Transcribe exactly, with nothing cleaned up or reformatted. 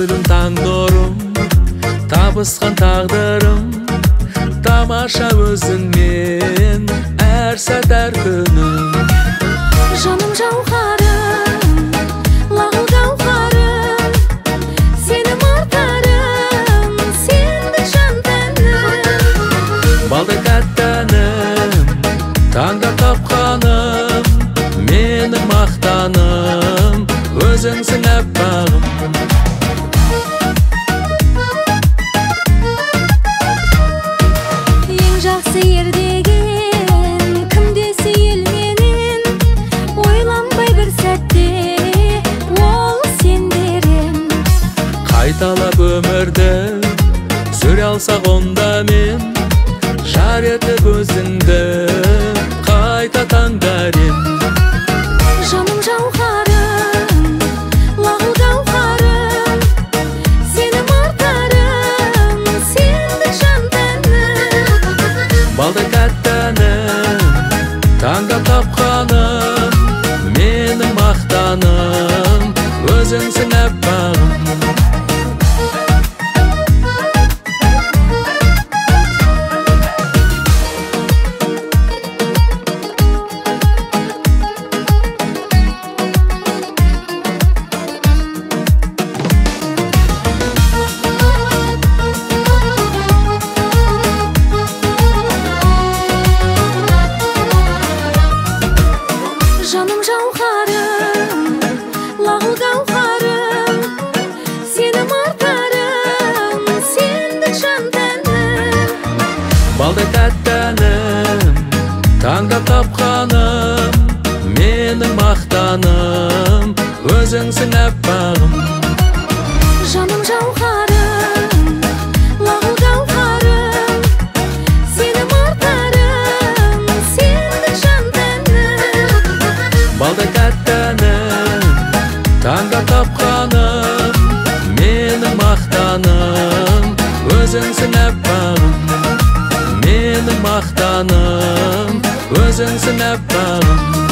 Өмірім таңдырым, табысқан тағдырым, тамаша өзіңмен әр сәт әр күнім. Жаным жауһарым, лағыл гауһарым, сенім артарым, сендік жан тәнім. Балдай тәттәнім, таңда тапқаным, менің мақтаным, өзіңсің әппағым. Ең жақсы ер деген кім десе ел менен, ойланбай бір сәтте ол сендерім. Қайталап өмірді сүре алсақ онда мен, жар етіп өзіңді қайта таңдар ем. Жаным жауһарым, лағыл гауһарым, сенім артарым, сендік жан тәнім. Балдай тәттәнім, таңда тапқаным, менің мақтаным, өзіңсің әппағым. Жаным жауһарым, лағыл гауһарым, сенім артарым, сендік жан тәнім. Балдай тәттәнім, таңда тапқаным, менің мақтаным, өзіңсің әппағым. Жаным жауһарым, лағыл гауһарым, сенім артарым, сендік жан тәнім. Балдай тәттәнім, таңда тапқаным, менің мақтаным, өзіңсің әппағым. Менің мақтаным, өзіңсің әппағым.